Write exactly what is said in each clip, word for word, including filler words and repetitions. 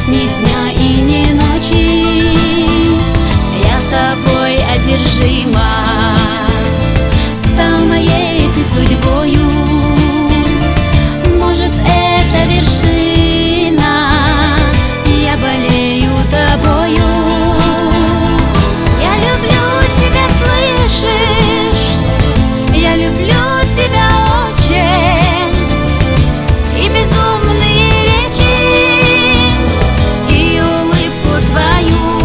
ни дня и ни ночи я тобой одержима. Стал моей ты судьбою, может, это вершина, я болею тобою. Я люблю тебя, слышишь? Я люблю тебя очень, и безумные речи, и улыбку твою.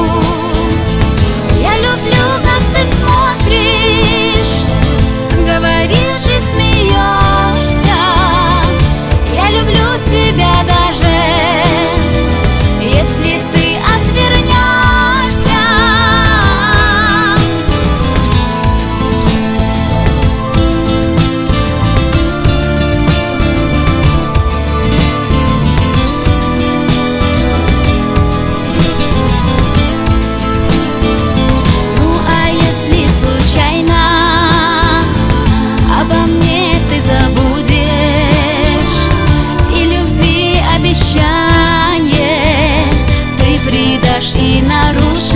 Я люблю, как ты смотришь, говоришь и смеешься. Я люблю тебя даже если ты отвернешься. Ну а если случайно обо мне ты забудешь и любви обещание ты предашь и нарушишь,